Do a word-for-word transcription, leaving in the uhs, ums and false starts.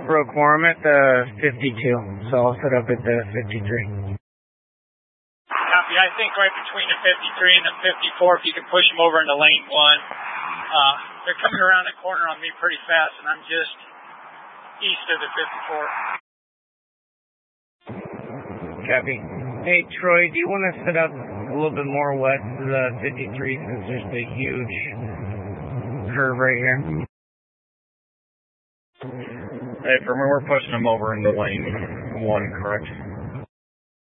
Broke for him at the fifty-two, so I'll set up at the fifty-three. Copy. I think right between the fifty-three and the fifty-four, if you can push them over into lane one. Uh, they're coming around the corner on me pretty fast, and I'm just east of the fifty-four. Copy. Hey, Troy, do you want to set up a little bit more west of the fifty-three since there's a huge curve right here? Hey, for me, we're pushing them over into lane one, correct?